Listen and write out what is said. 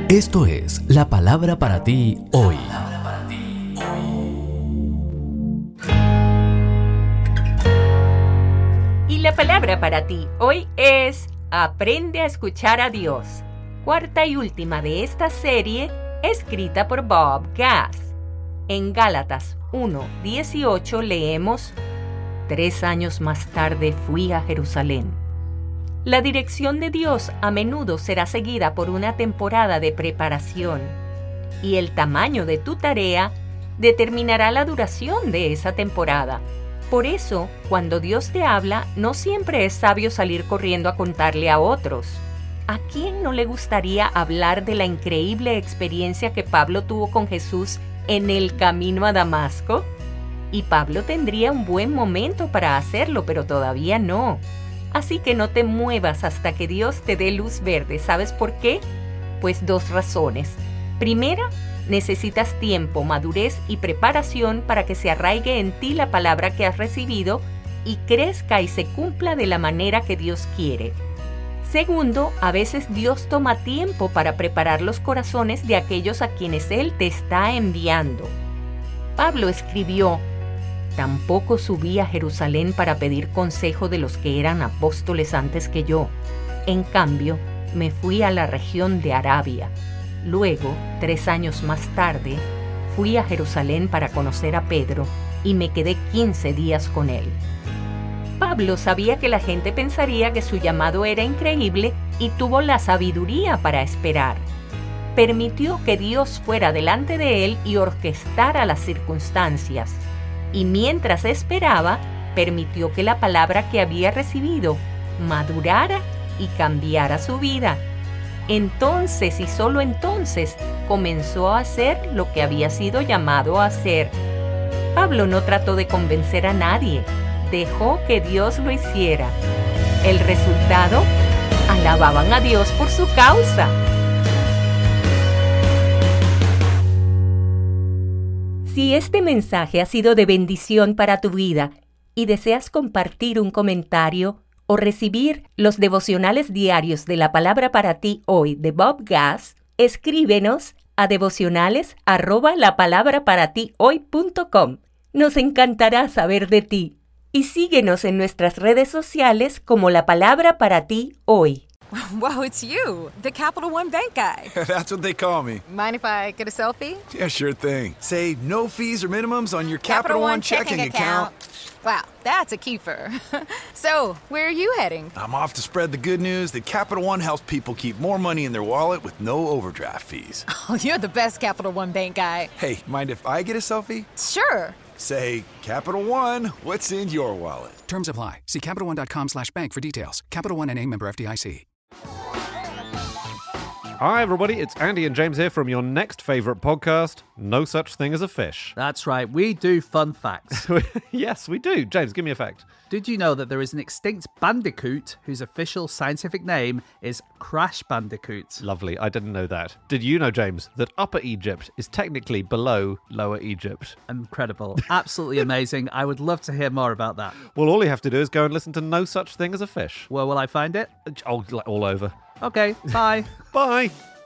Esto es la palabra para ti hoy. Y la palabra para ti hoy es Aprende a escuchar a Dios, cuarta y última de esta serie, escrita por Bob Gass. En Gálatas 1:18 leemos: 3 años más tarde fui a Jerusalén. La dirección de Dios a menudo será seguida por una temporada de preparación, y el tamaño de tu tarea determinará la duración de esa temporada. Por eso, cuando Dios te habla, no siempre es sabio salir corriendo a contarle a otros. ¿A quién no le gustaría hablar de la increíble experiencia que Pablo tuvo con Jesús en el camino a Damasco? Y Pablo tendría un buen momento para hacerlo, pero todavía no. Así que no te muevas hasta que Dios te dé luz verde. ¿Sabes por qué? Pues 2 razones. Primera, necesitas tiempo, madurez y preparación para que se arraigue en ti la palabra que has recibido y crezca y se cumpla de la manera que Dios quiere. Segundo, a veces Dios toma tiempo para preparar los corazones de aquellos a quienes Él te está enviando. Pablo escribió: tampoco subí a Jerusalén para pedir consejo de los que eran apóstoles antes que yo. En cambio, me fui a la región de Arabia. Luego, 3 años más tarde, fui a Jerusalén para conocer a Pedro y me quedé 15 días con él. Pablo sabía que la gente pensaría que su llamado era increíble y tuvo la sabiduría para esperar. Permitió que Dios fuera delante de él y orquestara las circunstancias. Y mientras esperaba, permitió que la palabra que había recibido madurara y cambiara su vida. Entonces, y solo entonces, comenzó a hacer lo que había sido llamado a hacer. Pablo no trató de convencer a nadie, dejó que Dios lo hiciera. El resultado, alababan a Dios por su causa. Si este mensaje ha sido de bendición para tu vida y deseas compartir un comentario o recibir los devocionales diarios de la palabra para ti hoy de Bob Gass, escríbenos a devocionales@lapalabraparatihoy.com. Nos encantará saber de ti y síguenos en nuestras redes sociales como La Palabra para ti hoy. Wow, it's you, the Capital One Bank guy. That's what they call me. Mind if I get a selfie? Yeah, sure thing. Say no fees or minimums on your Capital One checking account. Wow, that's a keeper. So, where are you heading? I'm off to spread the good news that Capital One helps people keep more money in their wallet with no overdraft fees. Oh, you're the best Capital One Bank guy. Hey, mind if I get a selfie? Sure. Say, Capital One, what's in your wallet? Terms apply. See CapitalOne.com/bank for details. Capital One NA, member FDIC. Hi everybody, it's Andy and James here from your next favourite podcast, No Such Thing as a Fish. That's right, we do fun facts. Yes, we do. James, give me a fact. Did you know that there is an extinct bandicoot whose official scientific name is Crash Bandicoot? Lovely, I didn't know that. Did you know, James, that Upper Egypt is technically below Lower Egypt? Incredible. Absolutely amazing. I would love to hear more about that. Well, all you have to do is go and listen to No Such Thing as a Fish. Where will I find it? Oh, all over. Okay, bye. Bye.